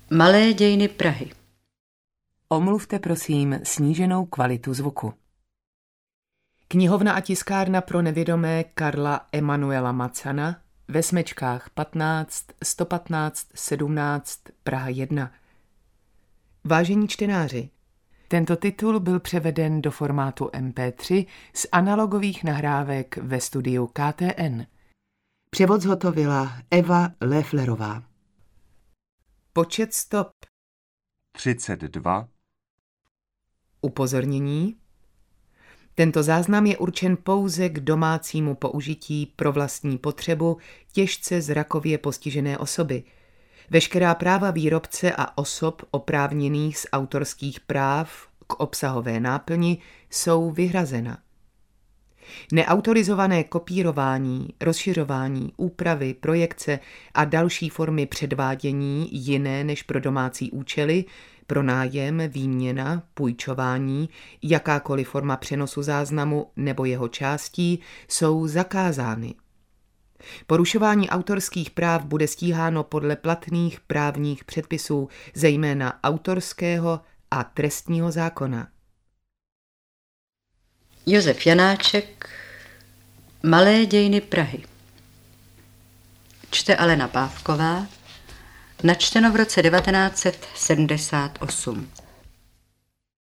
Malé dějiny Prahy. Omluvte prosím sníženou kvalitu zvuku. Knihovna a tiskárna pro nevědomé Karla Emanuela Macana ve Smečkách 15 115 17 Praha 1. Vážení čtenáři, tento titul byl převeden do formátu MP3 z analogových nahrávek ve studiu KTN. Převod zhotovila Eva Lefflerová. Počet stop 32. Upozornění. Tento záznam je určen pouze k domácímu použití pro vlastní potřebu těžce zrakově postižené osoby. Veškerá práva výrobce a osob oprávněných z autorských práv k obsahové náplni jsou vyhrazena. Neautorizované kopírování, rozšiřování, úpravy, projekce a další formy předvádění jiné než pro domácí účely, pronájem, výměna, půjčování, jakákoliv forma přenosu záznamu nebo jeho částí jsou zakázány. Porušování autorských práv bude stíháno podle platných právních předpisů, zejména autorského a trestního zákona. Josef Janáček, Malé dějiny Prahy. Čte Alena Pávková, načteno v roce 1978.